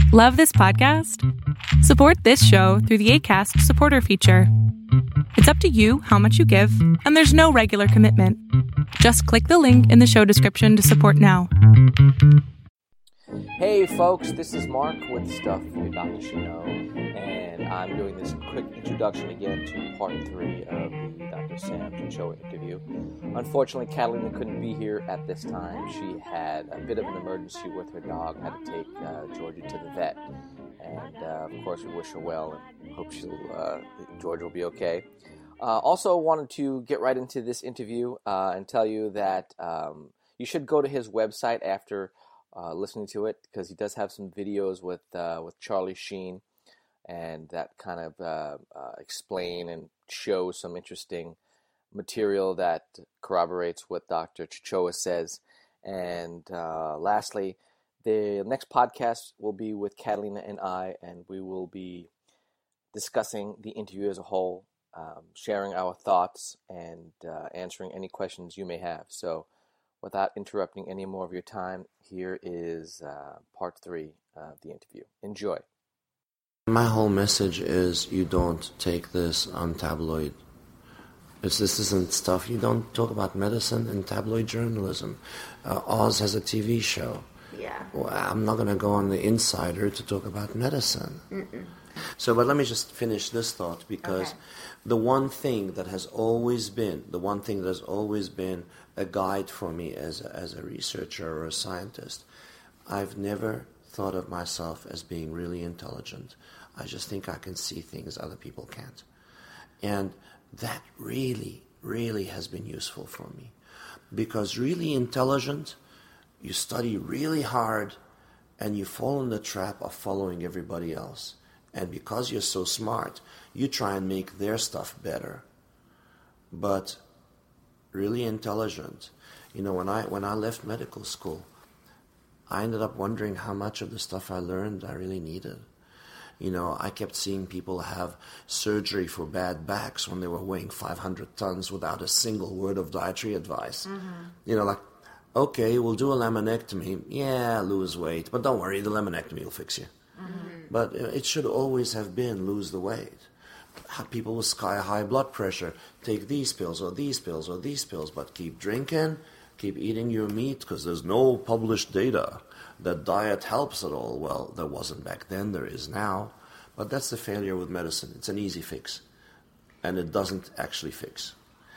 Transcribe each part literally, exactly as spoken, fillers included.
Love this podcast? Support this show through the Acast supporter feature. It's up to you how much you give, and there's no regular commitment. Just click the link in the show description to support now. Hey folks, this is Mark with Stuff Your Doctor Should Know, and I'm doing this quick introduction again to part three of the Doctor Sam Chichoa interview. Unfortunately, Catalina couldn't be here at this time. She had a bit of an emergency with her dog, had to take uh, Georgia to the vet, and uh, of course we wish her well and hope she'll, uh, Georgia will be okay. Uh, also wanted to get right into this interview uh, and tell you that um, you should go to his website after Uh, listening to it, because he does have some videos with uh, with Charlie Sheen, and that kind of uh, uh, explain and show some interesting material that corroborates what Doctor Chichoa says. And uh, lastly, the next podcast will be with Catalina and I, and we will be discussing the interview as a whole, um, sharing our thoughts, and uh, answering any questions you may have. So without interrupting any more of your time, here is uh, part three of the interview. Enjoy. My whole message is you don't take this on tabloid. It's, this isn't stuff. You don't talk about medicine in tabloid journalism. Uh, Oz has a T V show. Yeah. Well, I'm not going to go on the Insider to talk about medicine. Mm-mm. So, but let me just finish this thought, because okay. the one thing that has always been, the one thing that has always been a guide for me as a, as a researcher or a scientist, I've never thought of myself as being really intelligent. I just think I can see things other people can't. And that really, really has been useful for me. Because really intelligent, you study really hard, and you fall in the trap of following everybody else. And because you're so smart, you try and make their stuff better. But really intelligent, you know, when I when I left medical school, I ended up wondering how much of the stuff I learned I really needed. You know, I kept seeing people have surgery for bad backs when they were weighing five hundred tons without a single word of dietary advice. Mm-hmm. You know, like, okay, we'll do a laminectomy. Yeah, lose weight. But don't worry, the laminectomy will fix you. Mm-hmm. But it should always have been lose the weight. People with sky-high blood pressure, take these pills or these pills or these pills, but keep drinking, keep eating your meat, because there's no published data that diet helps at all. Well, there wasn't back then, there is now. But that's the failure with medicine. It's an easy fix, and it doesn't actually fix.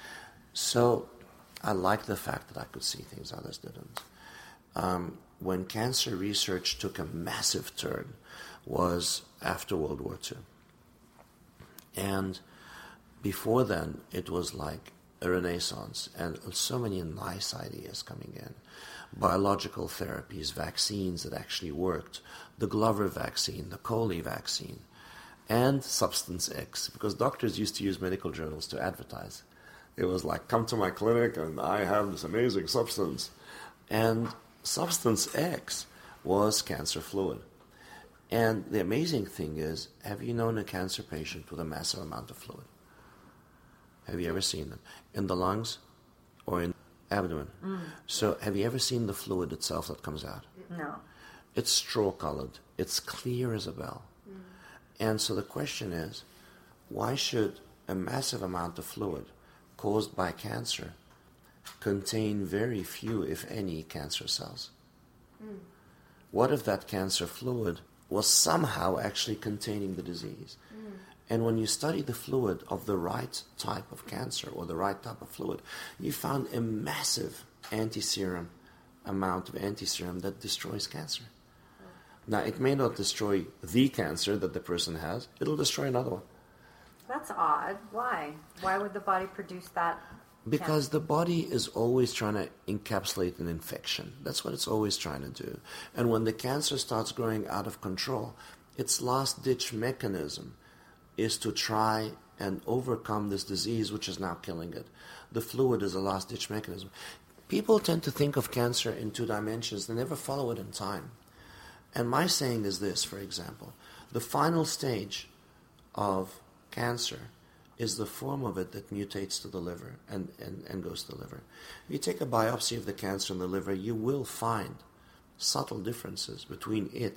So I like the fact that I could see things others didn't. Um, when cancer research took a massive turn was after World War Two. And before then, it was like a renaissance, and so many nice ideas coming in. Biological therapies, vaccines that actually worked, the Glover vaccine, the Coley vaccine, and Substance X, because doctors used to use medical journals to advertise. It was like, come to my clinic and I have this amazing substance. And Substance X was cancer fluid. And the amazing thing is, have you known a cancer patient with a massive amount of fluid? Have you ever seen them? In the lungs or in the abdomen? Mm. So have you ever seen the fluid itself that comes out? No. It's straw-colored. It's clear as a bell. Mm. And so the question is, why should a massive amount of fluid caused by cancer contain very few, if any, cancer cells? Mm. What if that cancer fluid was somehow actually containing the disease? Mm. And when you study the fluid of the right type of cancer or the right type of fluid, you found a massive anti-serum amount of anti-serum that destroys cancer. Mm. Now, it may not destroy the cancer that the person has, it'll destroy another one. That's odd. Why? Why would the body produce that? Because the body is always trying to encapsulate an infection. That's what it's always trying to do. And when the cancer starts growing out of control, its last-ditch mechanism is to try and overcome this disease, which is now killing it. The fluid is a last-ditch mechanism. People tend to think of cancer in two dimensions. They never follow it in time. And my saying is this, for example. The final stage of cancer is the form of it that mutates to the liver and, and, and goes to the liver. If you take a biopsy of the cancer in the liver, you will find subtle differences between it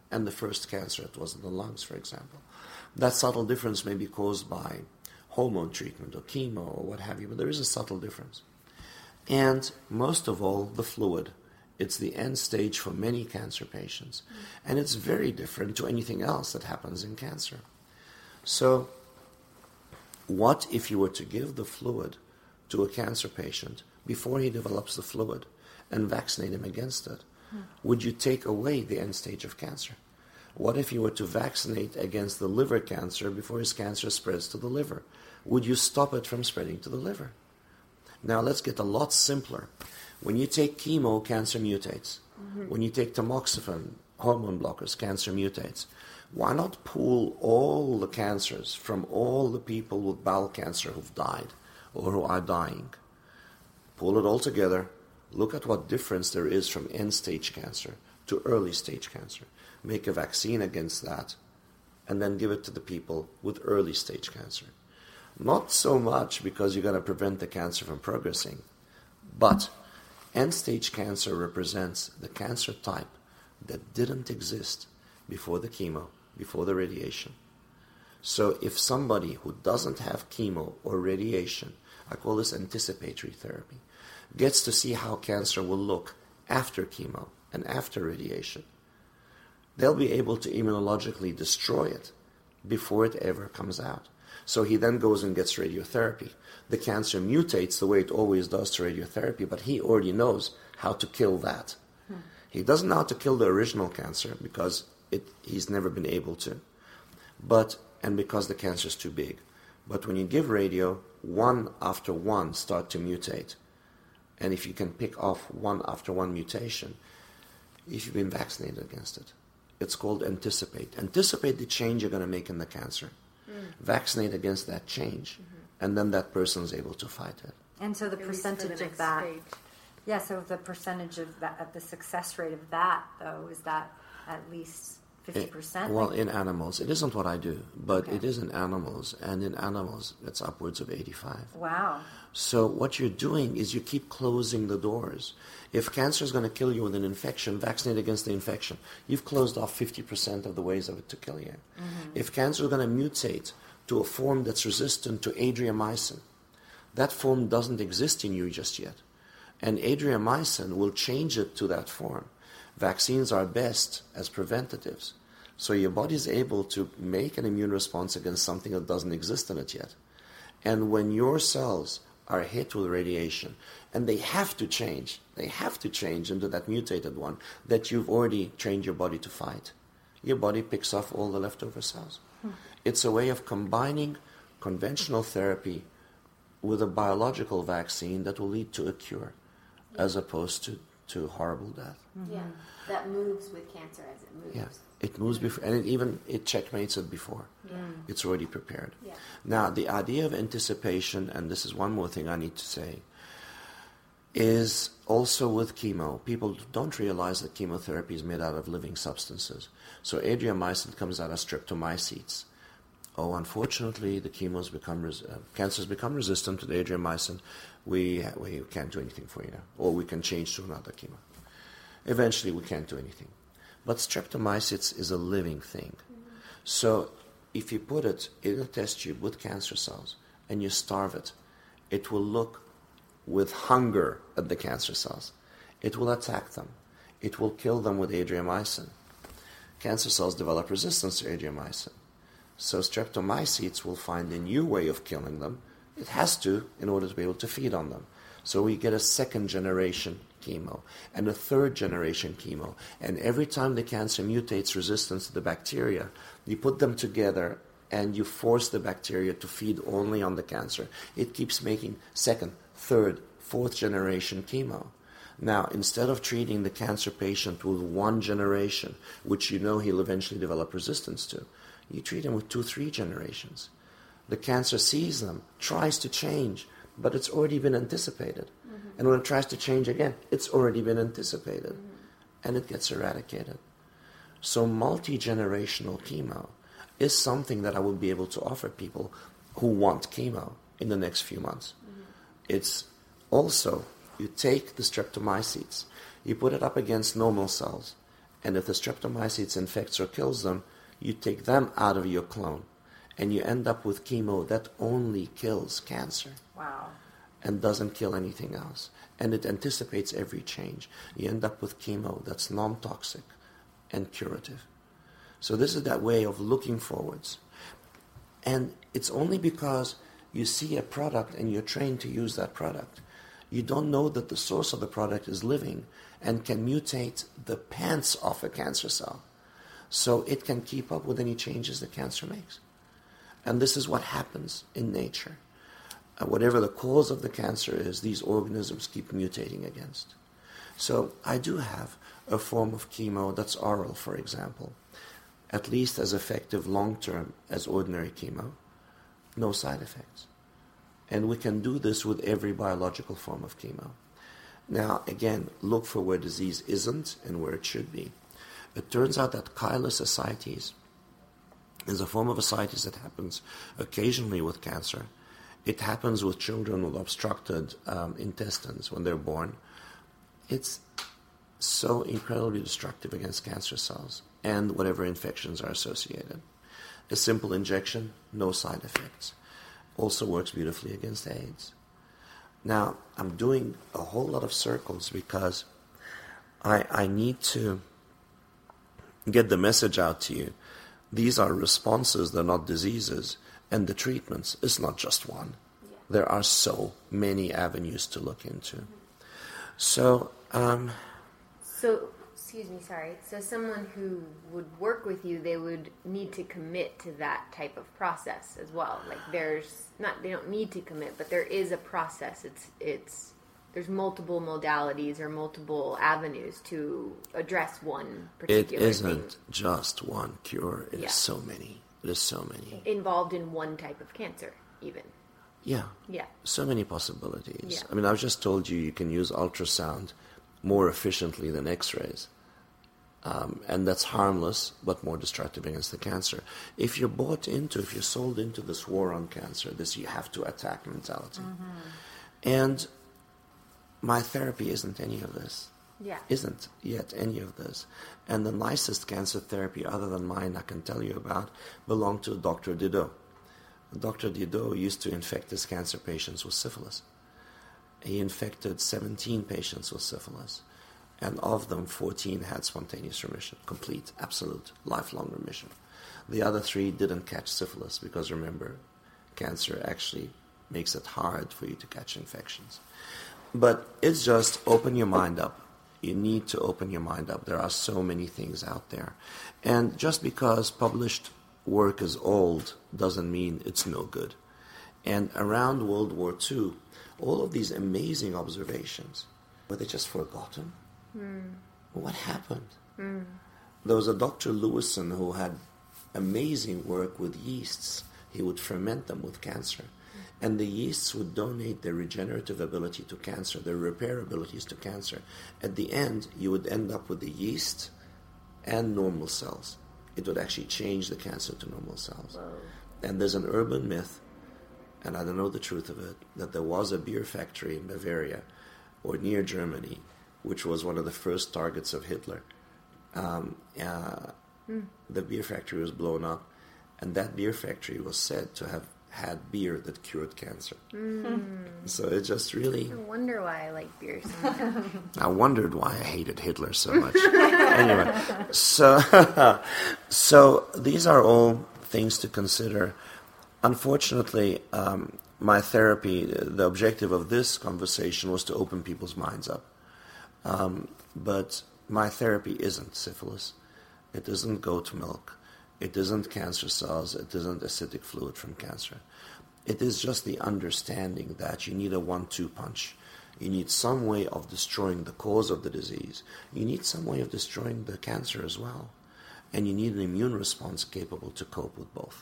and the first cancer, it was in the lungs, for example. That subtle difference may be caused by hormone treatment or chemo or what have you, but there is a subtle difference. And most of all, the fluid. It's the end stage for many cancer patients. And it's very different to anything else that happens in cancer. So what if you were to give the fluid to a cancer patient before he develops the fluid and vaccinate him against it? Hmm. Would you take away the end stage of cancer? What if you were to vaccinate against the liver cancer before his cancer spreads to the liver? Would you stop it from spreading to the liver? Now let's get a lot simpler. When you take chemo, cancer mutates. Mm-hmm. When you take tamoxifen, hormone blockers, cancer mutates. Why not pool all the cancers from all the people with bowel cancer who've died or who are dying? Pull it all together. Look at what difference there is from end-stage cancer to early-stage cancer. Make a vaccine against that, and then give it to the people with early-stage cancer. Not so much because you're going to prevent the cancer from progressing, but end-stage cancer represents the cancer type that didn't exist before the chemo, before the radiation. So if somebody who doesn't have chemo or radiation, I call this anticipatory therapy, gets to see how cancer will look after chemo and after radiation, they'll be able to immunologically destroy it before it ever comes out. So he then goes and gets radiotherapy. The cancer mutates the way it always does to radiotherapy, but he already knows how to kill that. Hmm. He doesn't know how to kill the original cancer because it, he's never been able to, but and because the cancer is too big. But when you give radio, one after one start to mutate. And if you can pick off one after one mutation, if you've been vaccinated against it, it's called anticipate. Anticipate the change you're going to make in the cancer. Mm. Vaccinate against that change, mm-hmm. and then that person's able to fight it. And so the At percentage the of that, stage. yeah, so the percentage of that, of the success rate of that, though, is that at least fifty percent? It, well, in animals, it isn't what I do, but Okay. it is in animals, and in animals, it's upwards of eighty-five. Wow. So what you're doing is you keep closing the doors. If cancer is going to kill you with an infection, vaccinate against the infection. You've closed off fifty percent of the ways of it to kill you. Mm-hmm. If cancer is going to mutate to a form that's resistant to adriamycin, that form doesn't exist in you just yet. And adriamycin will change it to that form. Vaccines are best as preventatives. So your body is able to make an immune response against something that doesn't exist in it yet. And when your cells are hit with radiation, and they have to change, they have to change into that mutated one that you've already trained your body to fight, your body picks off all the leftover cells. Hmm. It's a way of combining conventional therapy with a biological vaccine that will lead to a cure, yeah. as opposed to, to horrible death. Mm-hmm. Yeah, that moves with cancer as it moves. Yeah. It moves before, and it even it checkmates it before. Yeah. It's already prepared. Yeah. Now, the idea of anticipation, and this is one more thing I need to say, is also with chemo. People don't realize that chemotherapy is made out of living substances. So adriamycin comes out of streptomycetes. Oh, unfortunately, the chemos become res- uh, cancers become resistant to the adriamycin. We we can't do anything for you now, or we can change to another chemo. Eventually, we can't do anything. But streptomycetes is a living thing. Mm-hmm. So if you put it in a test tube with cancer cells and you starve it, it will look with hunger at the cancer cells. It will attack them. It will kill them with adriamycin. Cancer cells develop resistance to adriamycin. So streptomycetes will find a new way of killing them. It has to in order to be able to feed on them. So we get a second generation chemo and a third generation chemo. And every time the cancer mutates resistance to the bacteria, you put them together and you force the bacteria to feed only on the cancer. It keeps making second, third, fourth generation chemo. Now, instead of treating the cancer patient with one generation, which you know he'll eventually develop resistance to, you treat him with two, three generations. The cancer sees them, tries to change, but it's already been anticipated. Mm-hmm. And when it tries to change again, it's already been anticipated. Mm-hmm. And it gets eradicated. So multi-generational chemo is something that I will be able to offer people who want chemo in the next few months. Mm-hmm. It's also, you take the streptomycetes, you put it up against normal cells, And if the streptomycetes infects or kills them, you take them out of your clone. And you end up with chemo that only kills cancer. Wow. And doesn't kill anything else. And it anticipates every change. You end up with chemo that's non-toxic and curative. So this is that way of looking forwards. And it's only because you see a product and you're trained to use that product. You don't know that the source of the product is living and can mutate the pants off a cancer cell. So it can keep up with any changes that cancer makes. And this is what happens in nature. Uh, whatever the cause of the cancer is, these organisms keep mutating against. So I do have a form of chemo that's oral, for example, at least as effective long-term as ordinary chemo, no side effects. And we can do this with every biological form of chemo. Now, again, look for where disease isn't and where it should be. It turns out that chylous ascites is a form of ascites that happens occasionally with cancer. It happens with children with obstructed um, intestines when they're born. It's so incredibly destructive against cancer cells and whatever infections are associated. A simple injection, no side effects. Also works beautifully against AIDS. Now, I'm doing a whole lot of circles because I, I need to get the message out to you. These are responses, they're not diseases. And the treatments is not just one. Yeah. There are so many avenues to look into. Mm-hmm. So, um... So, excuse me, sorry. So someone who would work with you, they would need to commit to that type of process as well. Like there's, not, they don't need to commit, but there is a process. It's, it's, there's multiple modalities or multiple avenues to address one particular It isn't thing. Just one cure. It yeah. is so many. It is so many. Involved in one type of cancer, even. Yeah. Yeah. So many possibilities. Yeah. I mean, I've just told you you can use ultrasound more efficiently than X-rays. Um, and that's harmless, but more destructive against the cancer. If you're bought into, if you're sold into this war on cancer, this you have to attack mentality. Mm-hmm. And my therapy isn't any of this. Yeah. Isn't yet any of this. And the nicest cancer therapy, other than mine, I can tell you about, belonged to Doctor Didot. Doctor Didot used to infect his cancer patients with syphilis. He infected seventeen patients with syphilis. And of them, fourteen had spontaneous remission, complete, absolute, lifelong remission. The other three didn't catch syphilis because, remember, cancer actually makes it hard for you to catch infections. But it's just open your mind up. You need to open your mind up. There are so many things out there. And just because published work is old doesn't mean it's no good. And around World War Two, all of these amazing observations, were they just forgotten? Mm. What happened? Mm. There was a Doctor Lewison who had amazing work with yeasts. He would ferment them with cancer. Mm. And the yeasts would donate their regenerative ability to cancer, their repair abilities to cancer. At the end, you would end up with the yeast and normal cells. It would actually change the cancer to normal cells. Whoa. And there's an urban myth, and I don't know the truth of it, that there was a beer factory in Bavaria or near Germany which was one of the first targets of Hitler. Um, uh, mm. The beer factory was blown up, and that beer factory was said to have had beer that cured cancer. Mm. So it just really... I wonder why I like beer so much. I wondered why I hated Hitler so much. Anyway, so, so these are all things to consider. Unfortunately, um, my therapy, the objective of this conversation was to open people's minds up. Um, but my therapy isn't syphilis. It doesn't goat milk. It isn't cancer cells. It isn't acidic fluid from cancer. It is just the understanding that you need a one two punch. You need some way of destroying the cause of the disease. You need some way of destroying the cancer as well. And you need an immune response capable to cope with both.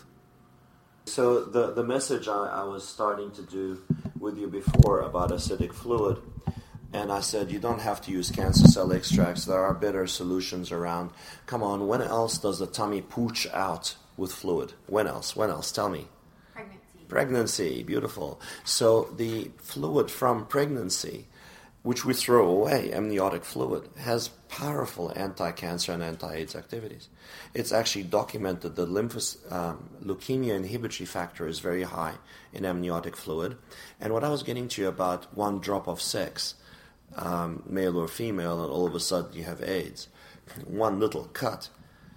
So the, the message I, I was starting to do with you before about acidic fluid, and I said, you don't have to use cancer cell extracts. There are better solutions around. Come on, when else does the tummy pooch out with fluid? When else? When else? Tell me. Pregnancy. Pregnancy, beautiful. So the fluid from pregnancy which we throw away, amniotic fluid, has powerful anti-cancer and anti-AIDS activities. It's actually documented that lymphos, um, leukemia inhibitory factor is very high in amniotic fluid. And what I was getting to you about one drop of sex, um, male or female, and all of a sudden you have AIDS. One little cut.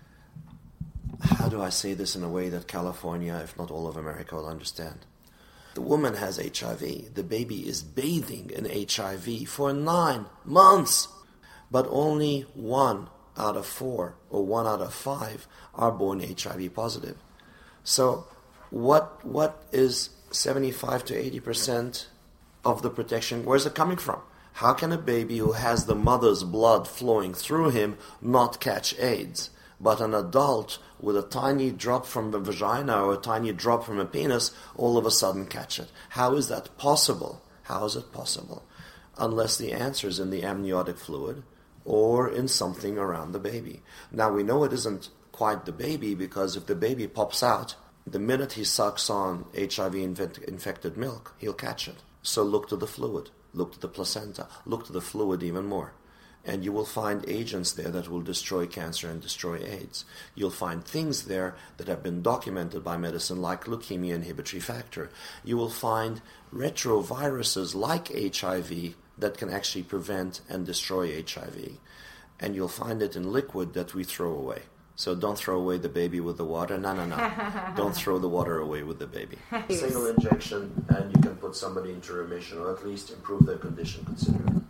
How do I say this in a way that California, if not all of America, will understand? The woman has H I V. The baby is bathing in H I V for nine months. But only one out of four or one out of five are born H I V positive. So what what is seventy-five to eighty percent of the protection? Where's it coming from? How can a baby who has the mother's blood flowing through him not catch AIDS? But an adult with a tiny drop from the vagina or a tiny drop from a penis all of a sudden catch it. How is that possible? How is it possible? Unless the answer is in the amniotic fluid or in something around the baby. Now we know it isn't quite the baby, because if the baby pops out, the minute he sucks on H I V-infected milk, he'll catch it. So look to the fluid, look to the placenta, look to the fluid even more. And you will find agents there that will destroy cancer and destroy AIDS. You'll find things there that have been documented by medicine, like leukemia inhibitory factor. You will find retroviruses like H I V that can actually prevent and destroy H I V. And you'll find it in liquid that we throw away. So don't throw away the baby with the water. No, no, no. Don't throw the water away with the baby. Single injection, and you can put somebody into remission, or at least improve their condition considerably.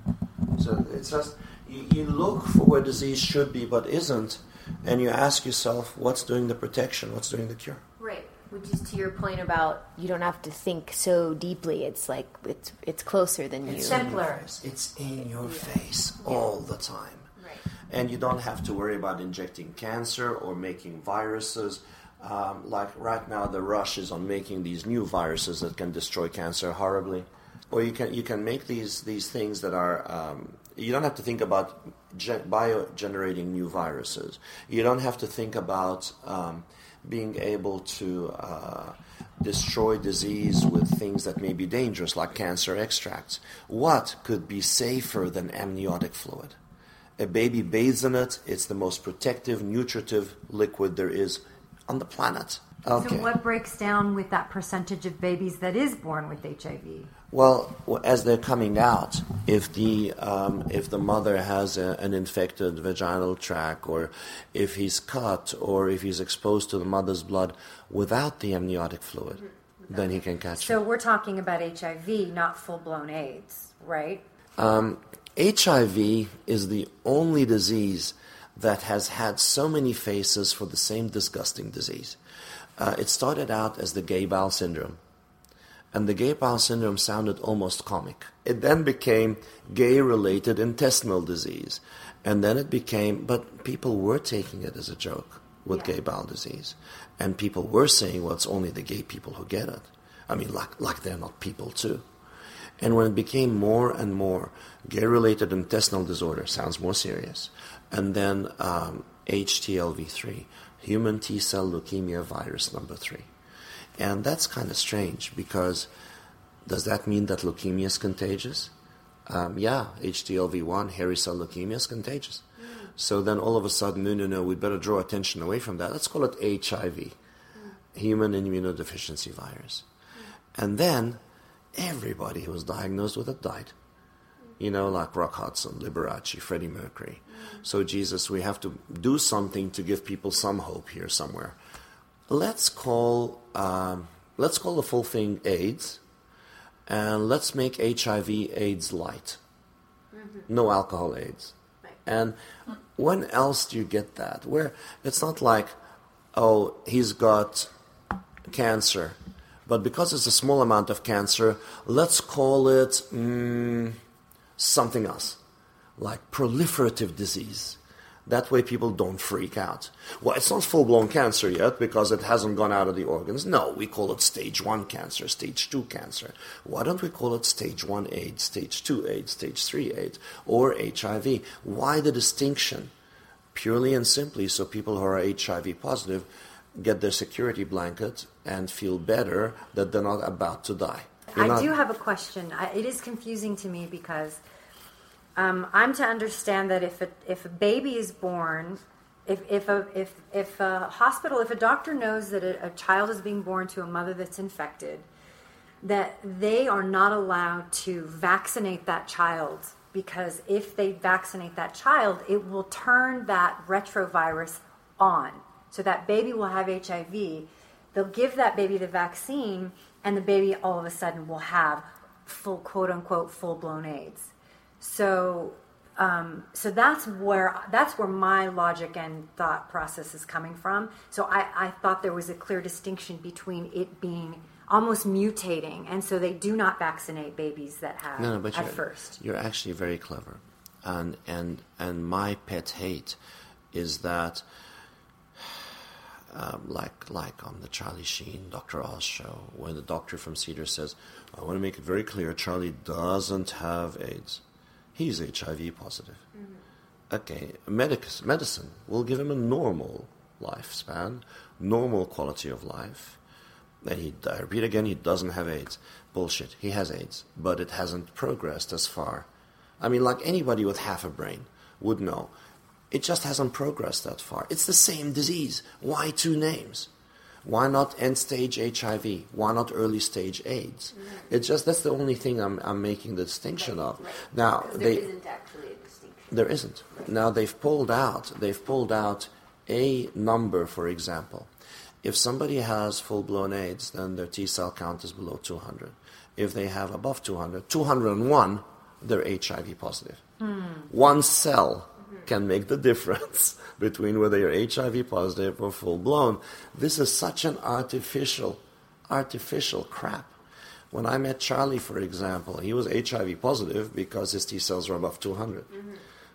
So it's just, you, you look for where disease should be but isn't, and you ask yourself, what's doing the protection, what's doing the cure? Right, which is to your point about you don't have to think so deeply. It's like, it's it's closer than It's you. Simpler. It's in your face all the time. Right. And you don't have to worry about injecting cancer or making viruses. Um, like right now, the rush is on making these new viruses that can destroy cancer horribly. Or you can you can make these these things that are um, you don't have to think about gen- bio-generating new viruses. You don't have to think about um, being able to uh, destroy disease with things that may be dangerous, like cancer extracts. What could be safer than amniotic fluid? A baby bathes in it. It's the most protective, nutritive liquid there is on the planet. Okay. So what breaks down with that percentage of babies that is born with H I V? Well, as they're coming out, if the um, if the mother has a, an infected vaginal tract, or if he's cut, or if he's exposed to the mother's blood without the amniotic fluid, mm-hmm. then he can catch so it. We're talking about H I V, not full-blown AIDS, right? Um, H I V is the only disease that has had so many faces for the same disgusting disease. Uh, it started out as the gay bowel syndrome. And the gay bowel syndrome sounded almost comic. It then became gay-related intestinal disease. And then it became, but people were taking it as a joke with yeah. gay bowel disease. And people were saying, well, it's only the gay people who get it. I mean, like, like they're not people too. And when it became more and more gay-related intestinal disorder, sounds more serious. And then um, H T L V three, human T-cell leukemia virus number three. And that's kind of strange, because does that mean that leukemia is contagious? Um, yeah, H T L V one, hairy cell leukemia, is contagious. Mm. So then all of a sudden, no, no, no, we better draw attention away from that. Let's call it H I V, mm. human immunodeficiency virus. Mm. And then everybody who was diagnosed with it died. You know, like Rock Hudson, Liberace, Freddie Mercury. Mm. So Jesus, we have to do something to give people some hope here somewhere. Let's call um, let's call the full thing AIDS, and let's make H I V AIDS light. Mm-hmm. No alcohol AIDS. Right. And when else do you get that? Where it's not like, oh, he's got cancer, but because it's a small amount of cancer, let's call it mm, something else, like proliferative disease. That way people don't freak out. Well, it's not full-blown cancer yet because it hasn't gone out of the organs. No, we call it stage one cancer, stage two cancer. Why don't we call it stage one AIDS, stage two AIDS, stage three AIDS, or H I V? Why the distinction? Purely and simply so people who are H I V positive get their security blanket and feel better that they're not about to die. You're I not... do have a question. I, it is confusing to me because um, I'm to understand that if a, if a baby is born, if if a if if a hospital, if a doctor knows that a, a child is being born to a mother that's infected, that they are not allowed to vaccinate that child, because if they vaccinate that child, it will turn that retrovirus on. So that baby will have H I V. They'll give that baby the vaccine, and the baby all of a sudden will have full, quote unquote, full blown AIDS. So, um, so that's where that's where my logic and thought process is coming from. So I, I thought there was a clear distinction between it being almost mutating, and so they do not vaccinate babies that have no, no, but at you're, first. You're actually very clever, and and and my pet hate is that. Um, like like on the Charlie Sheen, Doctor Oz show, where the doctor from Cedar says, I want to make it very clear, Charlie doesn't have AIDS. He's H I V positive. Mm-hmm. Okay, medic- medicine will give him a normal lifespan, normal quality of life. And he, I repeat again, he doesn't have AIDS. Bullshit, he has AIDS, but it hasn't progressed as far. I mean, like anybody with half a brain would know. It just hasn't progressed that far. It's the same disease. Why two names? Why not end-stage H I V? Why not early-stage AIDS? Mm-hmm. It's just, that's the only thing I'm I'm making the distinction right, of. Right. Now, there they, isn't actually a distinction. There isn't. Right. Now, they've pulled out, they've pulled out a number, for example. If somebody has full-blown AIDS, then their T-cell count is below two hundred. If they have above two hundred, two hundred one, they're H I V positive. Mm. One cell can make the difference between whether you're H I V positive or full-blown. This is such an artificial, artificial crap. When I met Charlie, for example, he was H I V positive because his T-cells were above two hundred. Mm-hmm.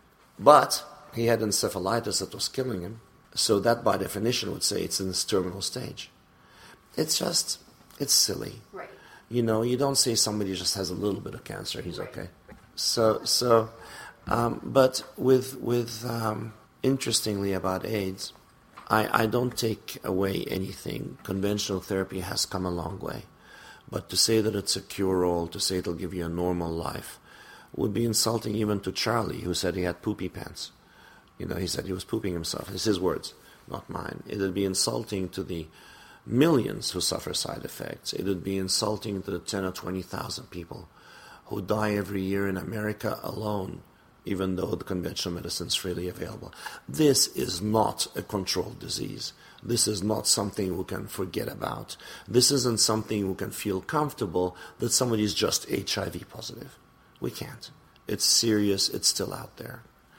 But he had encephalitis that was killing him, so that by definition would say it's in its terminal stage. It's just, it's silly. Right. You know, you don't say somebody just has a little bit of cancer, he's right. okay. So, so... Um, but with with um, interestingly about AIDS, I, I don't take away anything. Conventional therapy has come a long way, but to say that it's a cure-all, to say it'll give you a normal life, would be insulting even to Charlie, who said he had poopy pants. You know, he said he was pooping himself. It's his words, not mine. It would be insulting to the millions who suffer side effects. It would be insulting to the ten or twenty thousand people who die every year in America alone, even though the conventional medicine is freely available. This is not a controlled disease. This is not something we can forget about. This isn't something we can feel comfortable that somebody is just H I V positive. We can't. It's serious. It's still out there.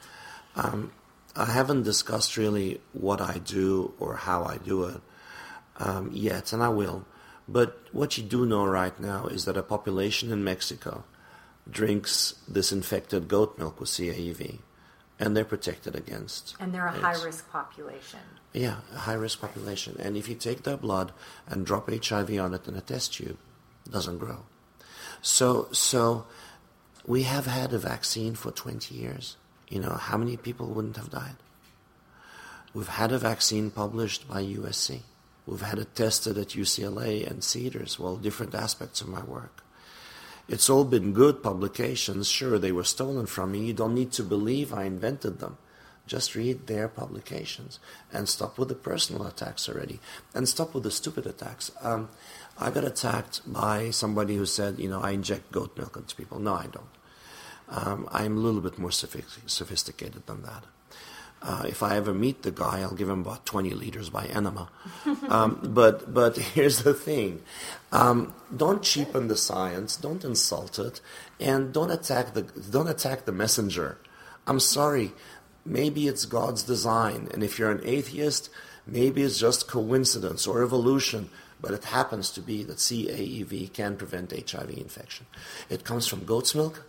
Um, I haven't discussed really what I do or how I do it um, yet, and I will. But what you do know right now is that a population in Mexico drinks disinfected goat milk with C A E V, and they're protected against And they're a AIDS. high-risk population. Yeah, a high-risk population. And if you take their blood and drop H I V on it in a test tube, it doesn't grow. So, so we have had a vaccine for twenty years. You know, how many people wouldn't have died? We've had a vaccine published by U S C. We've had it tested at U C L A and Cedars, well, different aspects of my work. It's all been good publications. Sure, they were stolen from me. You don't need to believe I invented them. Just read their publications and stop with the personal attacks already. And stop with the stupid attacks. Um, I got attacked by somebody who said, you know, I inject goat milk into people. No, I don't. Um, I'm a little bit more sophic- sophisticated than that. Uh, if I ever meet the guy, I'll give him about twenty liters by enema. Um, but but here's the thing. Um, don't cheapen the science. Don't insult it. And don't attack the don't attack the messenger. I'm sorry. Maybe it's God's design. And if you're an atheist, maybe it's just coincidence or evolution. But it happens to be that C A E V can prevent H I V infection. It comes from goat's milk.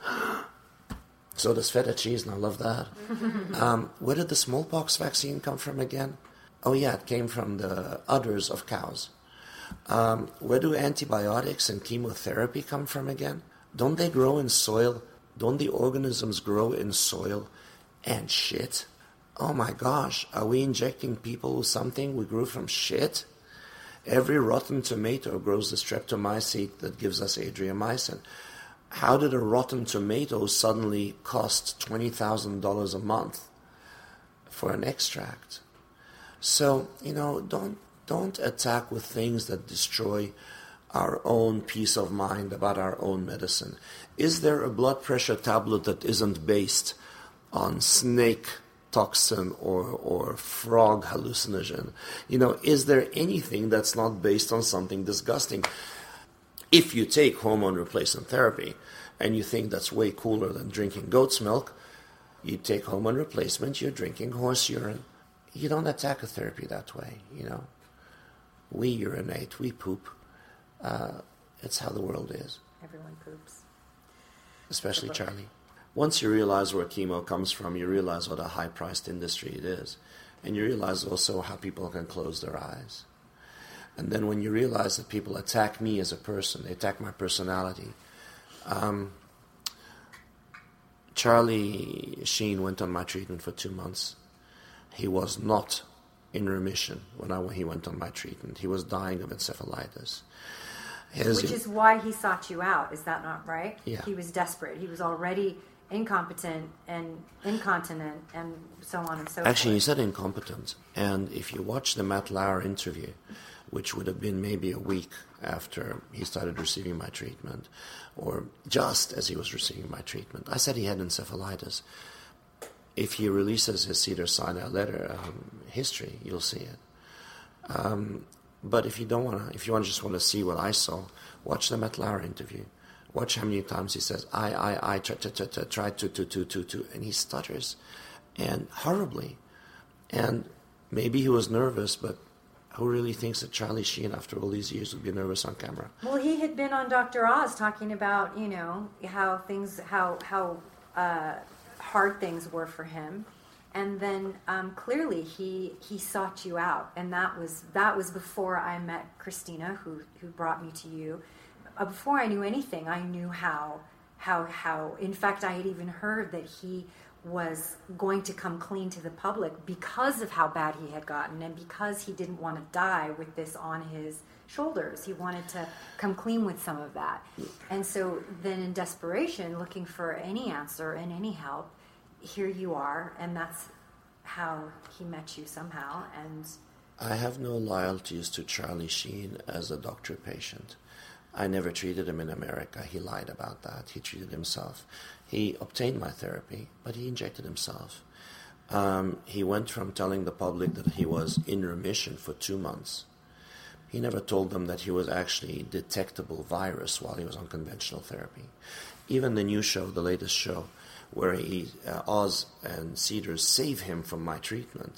So does feta cheese, and I love that. um, where did the smallpox vaccine come from again? Oh yeah, it came from the udders of cows. Um, where do antibiotics and chemotherapy come from again? Don't they grow in soil? Don't the organisms grow in soil and shit? Oh my gosh, are we injecting people with something we grew from shit? Every rotten tomato grows the streptomycete that gives us adriamycin. how did a rotten tomato suddenly cost twenty thousand dollars a month for an extract? So, you know, don't don't attack with things that destroy our own peace of mind about our own medicine. Is there a blood pressure tablet that isn't based on snake toxin or, or frog hallucinogen? You know, is there anything that's not based on something disgusting? If you take hormone replacement therapy and you think that's way cooler than drinking goat's milk, you take hormone replacement, you're drinking horse urine. You don't attack a therapy that way, you know. We urinate, we poop. Uh, it's how the world is. Everyone poops. Especially Charlie. Once you realize where chemo comes from, you realize what a high-priced industry it is. And you realize also how people can close their eyes. And then when you realize that people attack me as a person, they attack my personality. Um, Charlie Sheen went on my treatment for two months. He was not in remission when I, he went on my treatment. He was dying of encephalitis. His, Which is why he sought you out, is that not right? Yeah. He was desperate. He was already incompetent and incontinent and so on and so forth. Actually, he said incompetent. And if you watch the Matt Lauer interview, which would have been maybe a week after he started receiving my treatment, or just as he was receiving my treatment, I said he had encephalitis. If he releases his Cedars-Sinai letter um, history, you'll see it. Um, but if you don't want to, if you want just want to see what I saw, watch the Matt Lauer interview. Watch how many times he says, I, I, I, try, try, try, try to, to, to, to, to, and he stutters, and horribly. And maybe he was nervous, but who really thinks that Charlie Sheen, after all these years, would be nervous on camera? Well, he had been on Doctor Oz talking about, you know, how things, how, how uh, hard things were for him. And then um, clearly he he sought you out, and that was that was before I met Christina, who who brought me to you. Uh, before I knew anything, I knew how how how. In fact, I had even heard that he was going to come clean to the public because of how bad he had gotten, and because he didn't want to die with this on his shoulders. He wanted to come clean with some of that. And so then, in desperation, looking for any answer and any help, here you are, and that's how he met you somehow. And I have no loyalties to Charlie Sheen as a doctor-patient. I never treated him in America. He lied about that. He treated himself. He obtained my therapy, but he injected himself. Um, he went from telling the public that he was in remission for two months. He never told them that he was actually detectable virus while he was on conventional therapy. Even the new show, the latest show, where he, uh, Oz and Cedars save him from my treatment.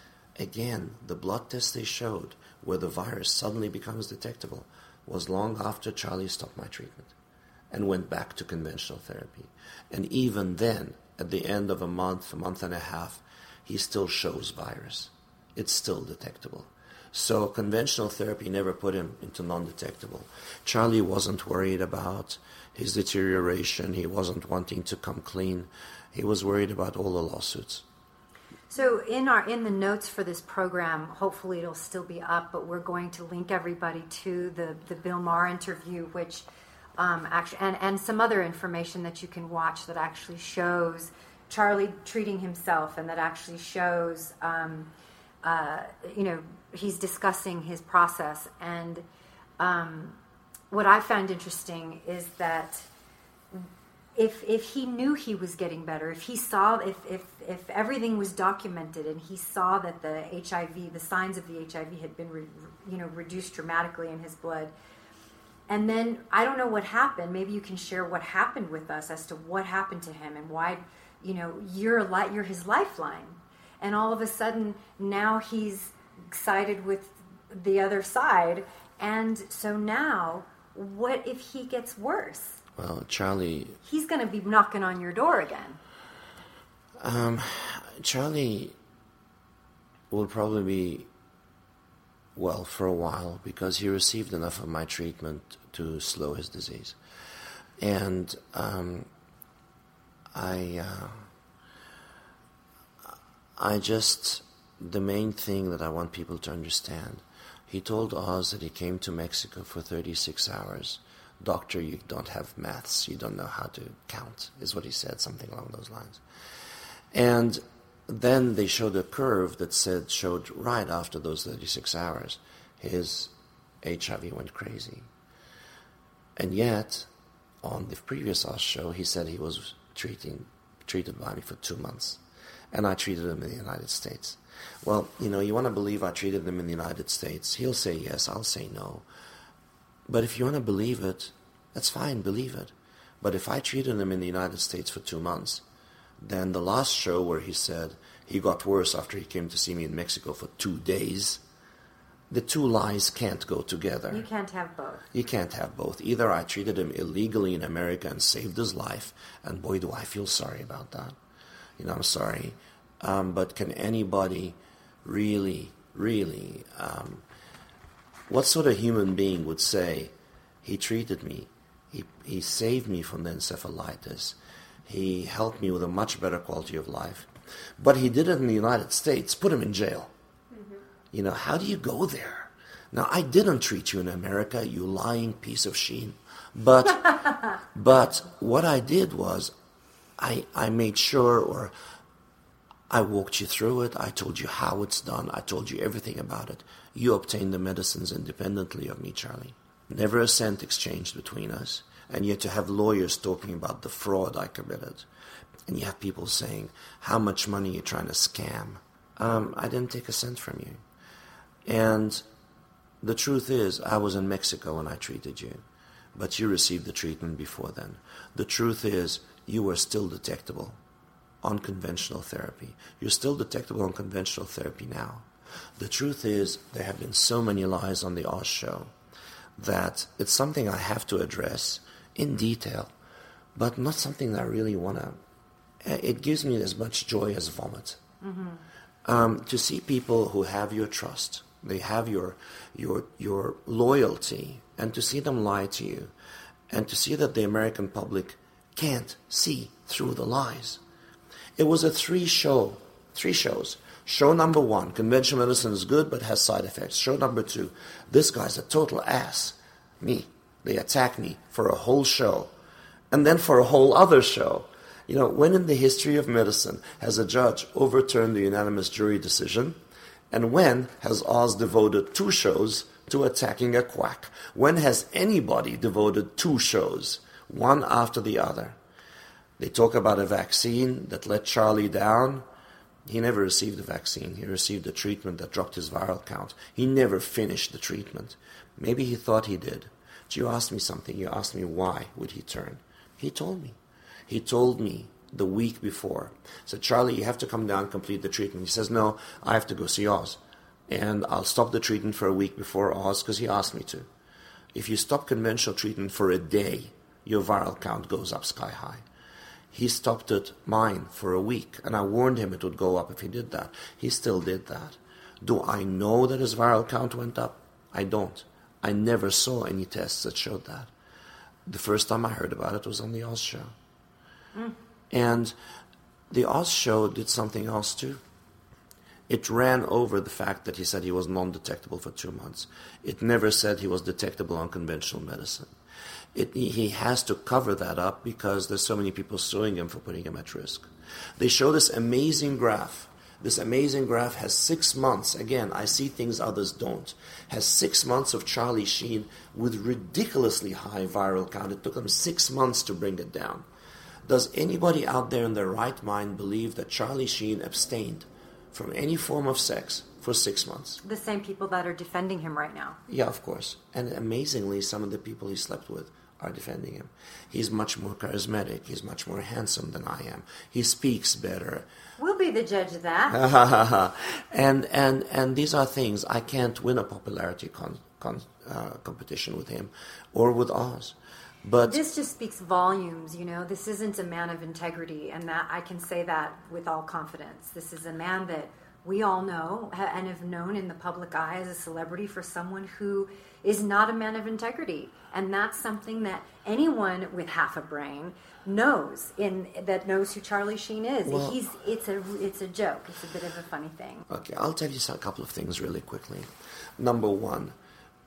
Again, the blood test they showed where the virus suddenly becomes detectable was long after Charlie stopped my treatment and went back to conventional therapy. And even then, at the end of a month, a month and a half, he still shows virus. It's still detectable. So conventional therapy never put him into non-detectable. Charlie wasn't worried about his deterioration. He wasn't wanting to come clean. He was worried about all the lawsuits. so in our in the notes for this program, hopefully it'll still be up, but we're going to link everybody to the, the Bill Maher interview, which um, actually and, and some other information that you can watch that actually shows Charlie treating himself, and that actually shows um, uh, you know, he's discussing his process. And um, what I found interesting is that if if he knew he was getting better, if he saw, if if if everything was documented, and he saw that the H I V, the signs of the H I V had been, re, you know, reduced dramatically in his blood, and then I don't know what happened. Maybe you can share what happened with us as to what happened to him and why, you know, you're a li- you're his lifeline, and all of a sudden now he's sided with the other side, and so now what if he gets worse? Well, Charlie... He's going to be knocking on your door again. Um, Charlie will probably be well for a while because he received enough of my treatment to slow his disease. And um, I, uh, I just... The main thing that I want people to understand, he told Oz that he came to Mexico for thirty-six hours doctor, you don't have maths, you don't know how to count, is what he said, something along those lines. And then they showed a curve that said, showed right after those thirty-six hours, his H I V went crazy. And yet, on the previous Oz show, he said he was treating, treated by me for two months. And I treated him in the United States. Well, you know, you want to believe I treated him in the United States. He'll say yes, I'll say no. But if you want to believe it, that's fine, believe it. But if I treated him in the United States for two months, then the last show where he said he got worse after he came to see me in Mexico for two days, the two lies can't go together. You can't have both. You can't have both. Either I treated him illegally in America and saved his life, and boy, do I feel sorry about that. You know, I'm sorry. Um, but can anybody really, really, um, what sort of human being would say, he treated me, he, he saved me from the encephalitis, he helped me with a much better quality of life, but he did it in the United States, put him in jail. Mm-hmm. You know, how do you go there? Now, I didn't treat you in America, you lying piece of sheen, but, but what I did was, I, I made sure, or I walked you through it. I told you how it's done. I told you everything about it. You obtained the medicines independently of me, Charlie. Never a cent exchanged between us. And yet to have lawyers talking about the fraud I committed. And you have people saying, how much money are you trying to scam? Um, I didn't take a cent from you. And the truth is, I was in Mexico when I treated you. But you received the treatment before then. The truth is, you were still detectable on conventional therapy. You're still detectable on conventional therapy now. The truth is, there have been so many lies on the Oz show that it's something I have to address in detail, but not something that I really want to. It gives me as much joy as vomit. Mm-hmm. Um, to see people who have your trust, they have your, your, your loyalty, and to see them lie to you, and to see that the American public can't see through the lies. It was a three show, three shows. Show number one, conventional medicine is good but has side effects. Show number two, this guy's a total ass. Me. They attack me for a whole show. And then for a whole other show. You know, when in the history of medicine has a judge overturned the unanimous jury decision? And when has Oz devoted two shows to attacking a quack? When has anybody devoted two shows, one after the other? They talk about a vaccine that let Charlie down. He never received the vaccine. He received a treatment that dropped his viral count. He never finished the treatment. Maybe he thought he did. But you asked me something. You asked me why would he turn. He told me. He told me the week before. He said, Charlie, you have to come down and complete the treatment. He says, no, I have to go see Oz. And I'll stop the treatment for a week before Oz because he asked me to. If you stop conventional treatment for a day, your viral count goes up sky high. He stopped it, mine, for a week, and I warned him it would go up if he did that. He still did that. Do I know that his viral count went up? I don't. I never saw any tests that showed that. The first time I heard about it was on the Oz show. Mm. And the Oz show did something else too. It ran over the fact that he said he was non-detectable for two months. It never said he was detectable on conventional medicine. It, he has to cover that up because there's so many people suing him for putting him at risk. They show this amazing graph. This amazing graph has six months. Again, I see things others don't. Has six months of Charlie Sheen with ridiculously high viral count. It took them six months to bring it down. Does anybody out there in their right mind believe that Charlie Sheen abstained from any form of sex for six months? The same people that are defending him right now. Yeah, of course. And amazingly, some of the people he slept with are defending him. He's much more charismatic. He's much more handsome than I am. He speaks better. We'll be the judge of that. and and and these are things. I can't win a popularity con, con, uh, competition with him or with Oz. But this just speaks volumes, you know. This isn't a man of integrity, and that I can say that with all confidence. This is a man that we all know and have known in the public eye as a celebrity for someone who is not a man of integrity. And that's something that anyone with half a brain knows, in that knows who Charlie Sheen is. Well, He's it's a it's a joke. It's a bit of a funny thing. Okay, I'll tell you a couple of things really quickly. Number one,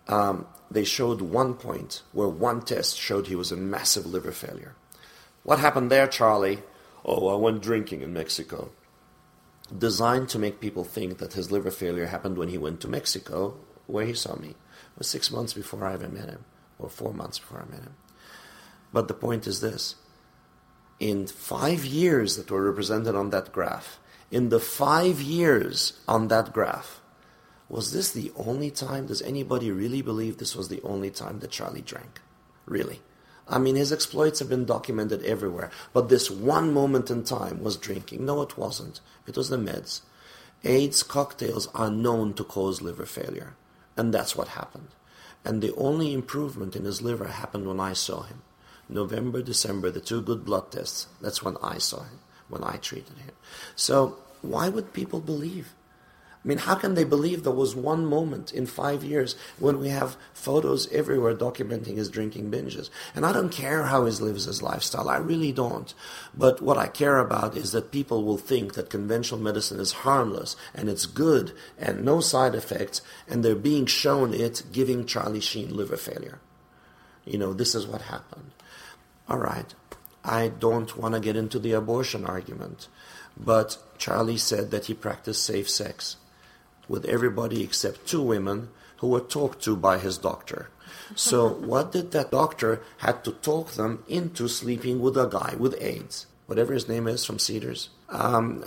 Um, they showed one point where one test showed he was in massive liver failure. What happened there, Charlie? Oh, I went drinking in Mexico. Designed to make people think that his liver failure happened when he went to Mexico, where he saw me. It was six months before I ever met him, or four months before I met him. But the point is this. In five years that were represented on that graph, in the five years on that graph, was this the only time? Does anybody really believe this was the only time that Charlie drank? Really? I mean, his exploits have been documented everywhere. But this one moment in time was drinking. No, it wasn't. It was the meds. AIDS cocktails are known to cause liver failure. And that's what happened. And the only improvement in his liver happened when I saw him. November, December, the two good blood tests. That's when I saw him, when I treated him. So why would people believe? I mean, how can they believe there was one moment in five years when we have photos everywhere documenting his drinking binges? And I don't care how he lives his lifestyle. I really don't. But what I care about is that people will think that conventional medicine is harmless and it's good and no side effects, and they're being shown it giving Charlie Sheen liver failure. You know, this is what happened. All right. I don't want to get into the abortion argument, but Charlie said that he practiced safe sex with everybody except two women who were talked to by his doctor. So what did that doctor had to talk them into sleeping with a guy with AIDS, whatever his name is, from Cedars? Um,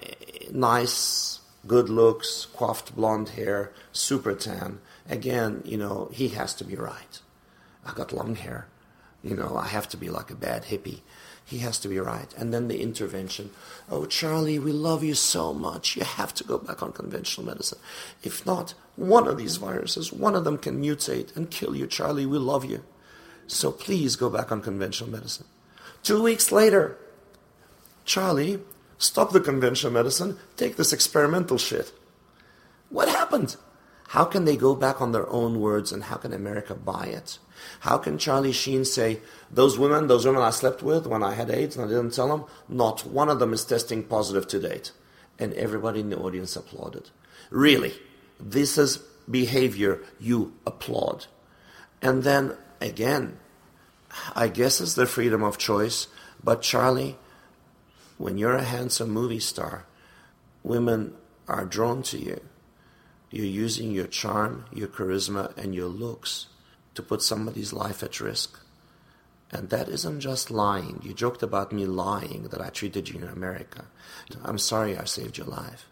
nice, good looks, coiffed blonde hair, super tan. Again, you know, he has to be right. I got long hair. You know, I have to be like a bad hippie. He has to be right. And then the intervention. Oh, Charlie, we love you so much. You have to go back on conventional medicine. If not, one of these viruses, one of them can mutate and kill you. Charlie, we love you. So please go back on conventional medicine. Two weeks later, Charlie, stop the conventional medicine. Take this experimental shit. What happened? How can they go back on their own words, and how can America buy it? How can Charlie Sheen say, those women, those women I slept with when I had AIDS and I didn't tell them, not one of them is testing positive to date? And everybody in the audience applauded. Really, this is behavior you applaud. And then, again, I guess it's the freedom of choice, but Charlie, when you're a handsome movie star, women are drawn to you. You're using your charm, your charisma, and your looks to put somebody's life at risk. And that isn't just lying. You joked about me lying, that I treated you in America. I'm sorry I saved your life.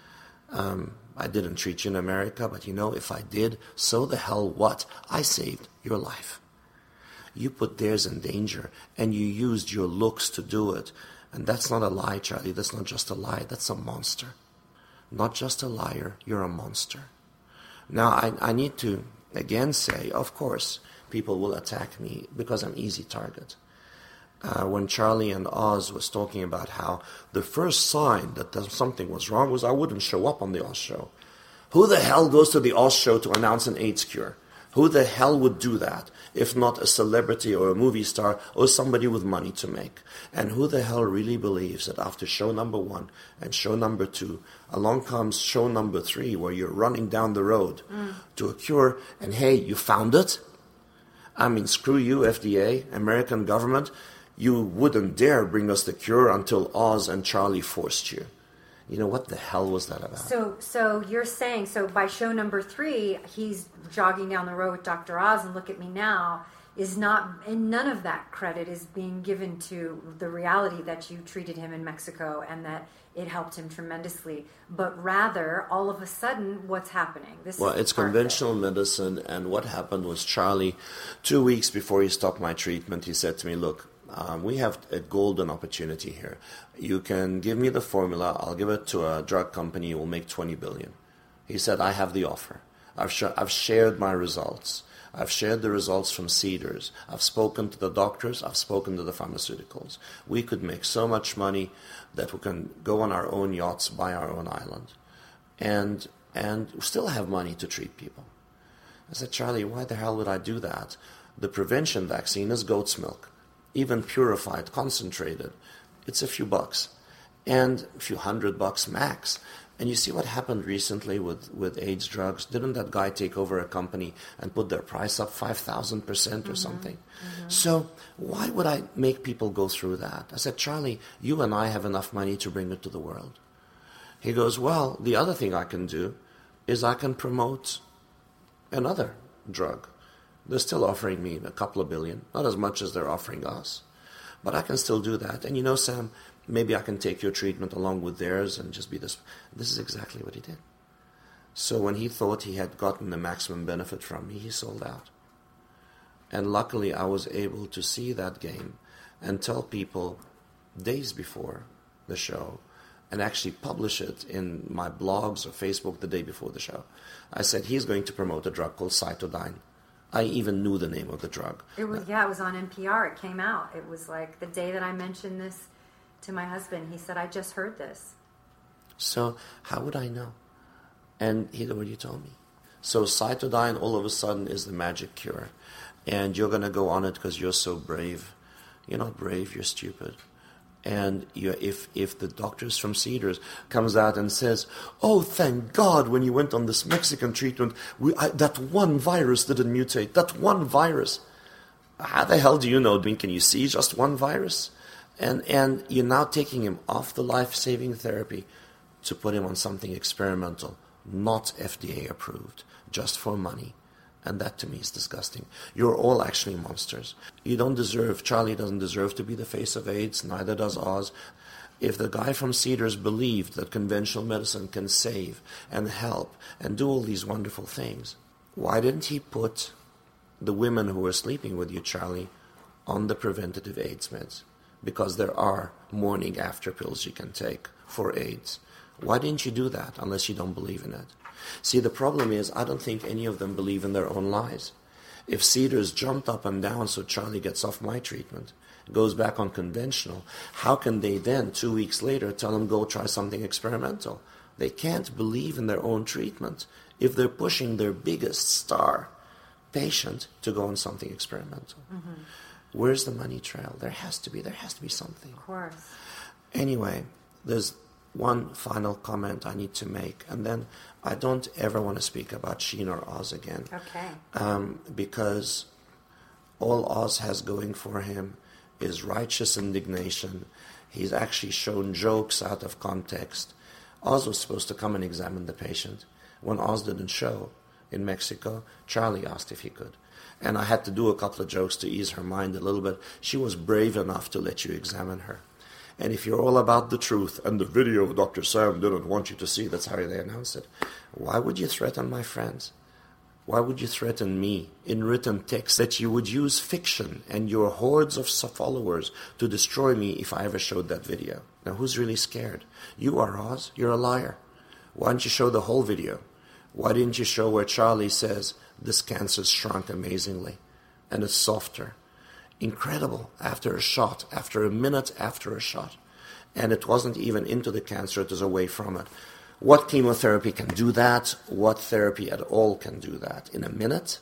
Um, I didn't treat you in America, but you know, if I did, so the hell what? I saved your life. You put theirs in danger, and you used your looks to do it. And that's not a lie, Charlie. That's not just a lie. That's a monster. Not just a liar, you're a monster. Now, I, I need to again say, of course, people will attack me because I'm easy target. Uh, when Charlie and Oz was talking about how the first sign that something was wrong was I wouldn't show up on the Oz show. Who the hell goes to the Oz show to announce an AIDS cure? Who the hell would do that if not a celebrity or a movie star or somebody with money to make? And who the hell really believes that after show number one and show number two, along comes show number three where you're running down the road mm. to a cure and hey, you found it? I mean, screw you, F D A, American government. You wouldn't dare bring us the cure until Oz and Charlie forced you. You know, what the hell was that about? So so you're saying, so by show number three, he's jogging down the road with Doctor Oz and Look at Me Now, is not, and none of that credit is being given to the reality that you treated him in Mexico and that it helped him tremendously. But rather, all of a sudden, what's happening? This well, is it's conventional medicine, and what happened was Charlie, two weeks before he stopped my treatment, he said to me, look, Um, we have a golden opportunity here. You can give me the formula. I'll give it to a drug company. It will make twenty billion dollars. He said, I have the offer. I've, sh- I've shared my results. I've shared the results from Cedars. I've spoken to the doctors. I've spoken to the pharmaceuticals. We could make so much money that we can go on our own yachts, buy our own island, and and still have money to treat people. I said, Charlie, why the hell would I do that? The prevention vaccine is goat's milk. Even purified, concentrated, it's a few bucks, and a few hundred bucks max. And you see what happened recently with, with AIDS drugs? Didn't that guy take over a company and put their price up five thousand percent or mm-hmm. something? Mm-hmm. So why would I make people go through that? I said, Charlie, you and I have enough money to bring it to the world. He goes, well, the other thing I can do is I can promote another drug. They're still offering me a couple of billion, not as much as they're offering us. But I can still do that. And you know, Sam, maybe I can take your treatment along with theirs and just be this. This is exactly what he did. So when he thought he had gotten the maximum benefit from me, he sold out. And luckily I was able to see that game and tell people days before the show and actually publish it in my blogs or Facebook the day before the show. I said, he's going to promote a drug called Cytodine. I even knew the name of the drug. It was, yeah, it was on N P R. It came out. It was like the day that I mentioned this to my husband. He said, I just heard this. So how would I know? And he did what you told me. So Cytodine all of a sudden is the magic cure. And you're going to go on it because you're so brave. You're not brave, you're stupid. And you, if if the doctors from Cedars comes out and says, oh, thank God, when you went on this Mexican treatment, we, I, that one virus didn't mutate, that one virus. How the hell do you know? I mean, can you see just one virus? And and you're now taking him off the life-saving therapy to put him on something experimental, not F D A approved, just for money. And that to me is disgusting. You're all actually monsters. You don't deserve, Charlie doesn't deserve to be the face of AIDS, neither does Oz. If the guy from Cedars believed that conventional medicine can save and help and do all these wonderful things, why didn't he put the women who were sleeping with you, Charlie, on the preventative AIDS meds? Because there are morning after pills you can take for AIDS. Why didn't you do that unless you don't believe in it? See, the problem is I don't think any of them believe in their own lies. If Cedars jumped up and down so Charlie gets off my treatment, goes back on conventional, how can they then, two weeks later, tell him go try something experimental? They can't believe in their own treatment if they're pushing their biggest star patient to go on something experimental. Mm-hmm. Where's the money trail? There has to be. There has to be something. Of course. Anyway, there's one final comment I need to make, and then I don't ever want to speak about Sheen or Oz again. Okay. Um, because all Oz has going for him is righteous indignation. He's actually shown jokes out of context. Oz was supposed to come and examine the patient. When Oz didn't show in Mexico, Charlie asked if he could. And I had to do a couple of jokes to ease her mind a little bit. She was brave enough to let you examine her. And if you're all about the truth, and the video of Doctor Sam didn't want you to see, that's how they announced it, why would you threaten my friends? Why would you threaten me in written text that you would use fiction and your hordes of followers to destroy me if I ever showed that video? Now, who's really scared? You are, Oz. You're a liar. Why didn't you show the whole video? Why didn't you show where Charlie says, this cancer's shrunk amazingly, and it's softer? Incredible, after a shot, after a minute after a shot. And it wasn't even into the cancer, it was away from it. What chemotherapy can do that? What therapy at all can do that? In a minute?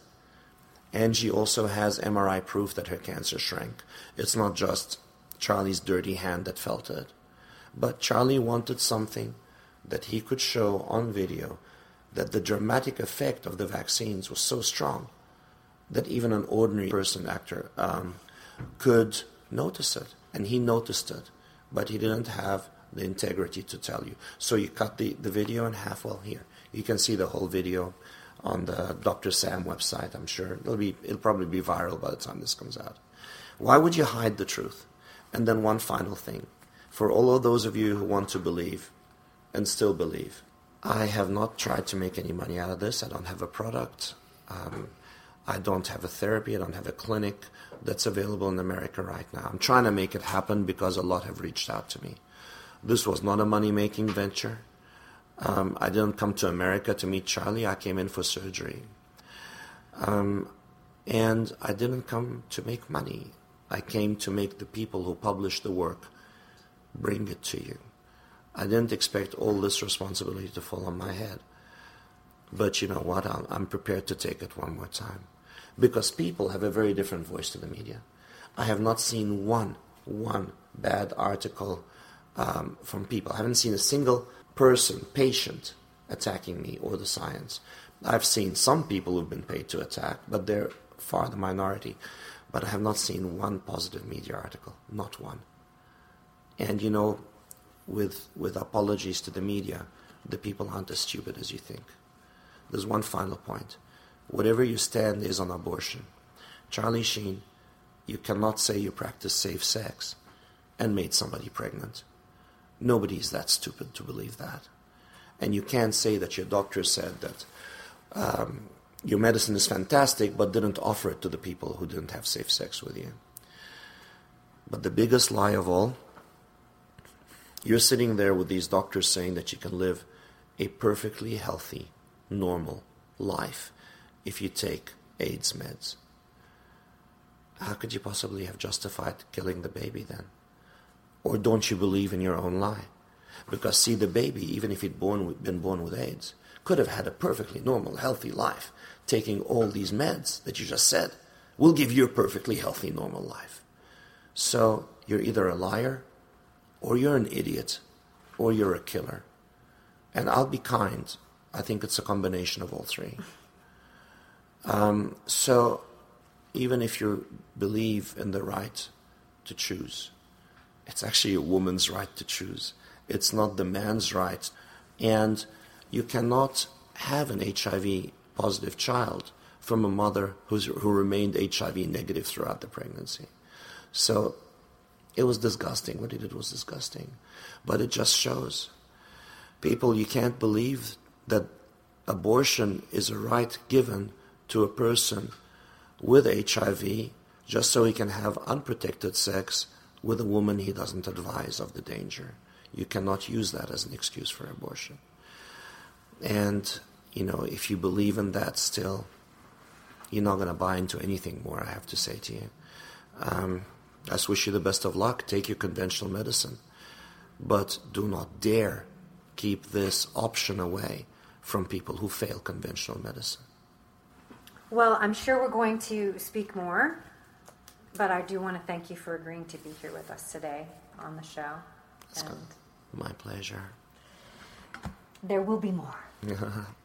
Angie also has M R I proof that her cancer shrank. It's not just Charlie's dirty hand that felt it. But Charlie wanted something that he could show on video, that the dramatic effect of the vaccines was so strong that even an ordinary person, actor, um, could notice it. And he noticed it, but he didn't have the integrity to tell you. So you cut the, the video in half. Well, here, you can see the whole video on the Doctor Sam website, I'm sure. It'll be, it'll probably be viral by the time this comes out. Why would you hide the truth? And then one final thing. For all of those of you who want to believe and still believe, I have not tried to make any money out of this. I don't have a product. Um, I don't have a therapy. I don't have a clinic that's available in America right now. I'm trying to make it happen because a lot have reached out to me. This was not a money-making venture. Um, I didn't come to America to meet Charlie. I came in for surgery. Um, and I didn't come to make money. I came to make the people who publish the work bring it to you. I didn't expect all this responsibility to fall on my head. But you know what? I'm, I'm prepared to take it one more time. Because people have a very different voice to the media. I have not seen one, one bad article um, from people. I haven't seen a single person, patient, attacking me or the science. I've seen some people who've been paid to attack, but they're far the minority. But I have not seen one positive media article, not one. And you know, with with apologies to the media, the people aren't as stupid as you think. There's one final point. Whatever your stand is on abortion, Charlie Sheen, you cannot say you practice safe sex and made somebody pregnant. Nobody is that stupid to believe that. And you can't say that your doctor said that um, your medicine is fantastic but didn't offer it to the people who didn't have safe sex with you. But the biggest lie of all, you're sitting there with these doctors saying that you can live a perfectly healthy, normal life if you take AIDS meds. How could you possibly have justified killing the baby then? Or don't you believe in your own lie? Because see, the baby, even if he'd born with, been born with AIDS, could have had a perfectly normal, healthy life, taking all these meds that you just said will give you a perfectly healthy, normal life. So you're either a liar, or you're an idiot, or you're a killer. And I'll be kind. I think it's a combination of all three. Um, so even if you believe in the right to choose, it's actually a woman's right to choose. It's not the man's right. And you cannot have an H I V positive child from a mother who's, who remained H I V negative throughout the pregnancy. So it was disgusting. What he did was disgusting. But it just shows. People, you can't believe that abortion is a right given to a person with H I V just so he can have unprotected sex with a woman he doesn't advise of the danger. You cannot use that as an excuse for abortion. And, you know, if you believe in that still, you're not going to buy into anything more, I have to say to you. Um, I just wish you the best of luck. Take your conventional medicine. But do not dare keep this option away from people who fail conventional medicine. Well, I'm sure we're going to speak more, but I do want to thank you for agreeing to be here with us today on the show. It's and my pleasure. There will be more.